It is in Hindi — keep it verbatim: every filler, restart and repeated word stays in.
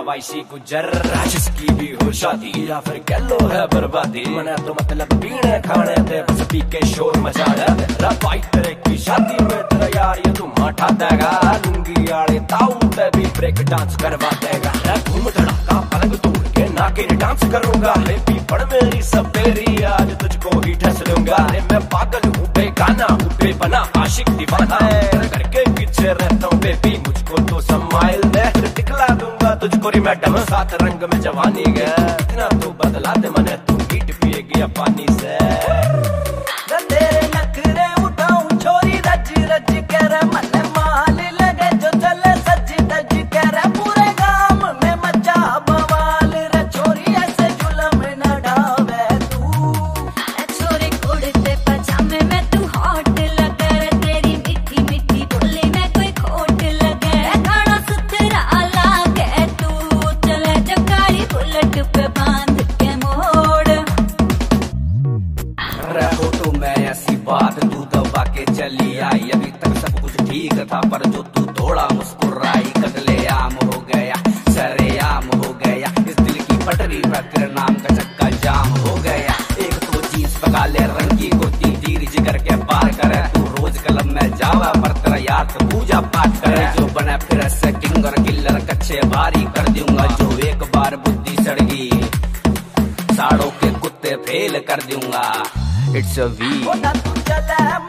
वाइसी गुजर, जिसकी भी हो शादी या फिर कह लो है बर्बादी, मना तो मतलब पीने खाने दे बस पी के शोर मचा दे। रात भाई तेरे की शादी में तेरा यार ये तुम हटा देगा, लुंगी आड़े ताऊ पे भी ब्रेक डांस करवा देगा। घूम धड़ाका पलंग तोड़ के नागिन डांस करूंगा, बेबी पड़ मेरी सपेरी आज तुझको ही ठस लूंगा। मैं पागल हूँ बेगाना हूँ बेपना आशिक दीवाना, करके पीछे रहता हूँ बेबी मुझको तो समाइल दे, दिखला दूंगा तुझको री मैडम सात रंग में जवानी गया। इतना तो बदला दे मने तू हीट पिएगी या पानी से। बात तू दबा के चली आई, अभी तक सब कुछ ठीक था पर जो तू थोड़ा मुस्कुराई, कतले आम हो गया सरेआम हो गया, इस दिल की पटरी पर नाम का चक्का जाम हो गया। एक तो चीज पका ले रंग की कुर्ती तीर जिगर के पार करे, तू रोज कलम में जावा पर तेरा यार तो पूजा पाठ करे। जो बने फिर से किंग और किल्लर कच्चे भारी कर दूंगा, जो एक बार बुद्धि सड़गी साड़ों के कुत्ते फेल कर दूंगा। It's a V.